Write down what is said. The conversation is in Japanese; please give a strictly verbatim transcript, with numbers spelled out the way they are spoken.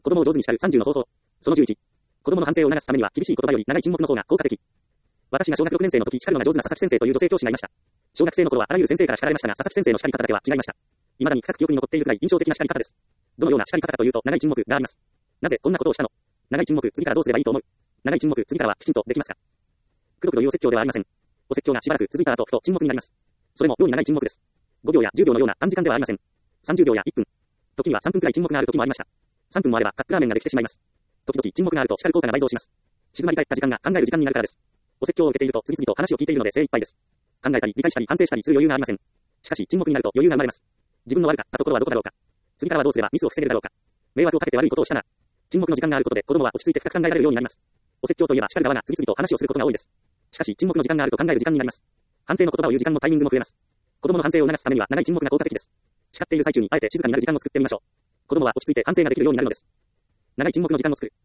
子供を上手に叱るさんじゅうの方法。そのじゅういち。子供の反省を促すためには厳しい言葉より長い沈黙の方が効果的。私が小学ろくねん生の時、叱るのが上手な佐々木先生という女性教師がいました。小学生の頃はあらゆる先生から叱られましたが、佐々木先生の叱り方だけは違いました。未だに深く記憶に残っているくらい印象的な叱り方です。どのような叱り方かというと、長い沈黙があります。なぜこんなことをしたの？長い沈黙、次からどうすればいいと思う？長い沈黙、次からはきちんとできますか？くどくど言うお説教ではありません。お説教がしばらく続いた後、ふと沈黙になります。それも妙に長い沈黙です。ごびょうやじゅうびょうのような短時間ではありません。さんじゅうびょうやいっぷん。時にはさんぷんくらい沈黙がある時もありました。さんぷんもあればカップラーメンができてしまいます。時々沈黙があると叱る効果が倍増します。静まり返った時間が考える時間になるからです。お説教を受けていると次々と話を聞いているので精一杯です。考えたり理解したり反省したりする余裕がありません。しかし沈黙になると余裕が生まれます。自分の悪かったところはどこだろうか。次からはどうすればミスを防げるだろうか。迷惑をかけて悪いことをしたな。沈黙の時間があることで子供は落ち着いて深く考えられるようになります。お説教といえば叱る側が次々と話をすることが多いです。しかし沈黙の時間があると考える時間になります。反省の言葉を言う時間もタイミングも増えます。子供の反省を促すためには長い沈黙が効果的です。叱っている最中にあえて静かになる時間を作ってみましょう。子供は落ち着いて反省ができるようになるのです。長い沈黙の時間を作る。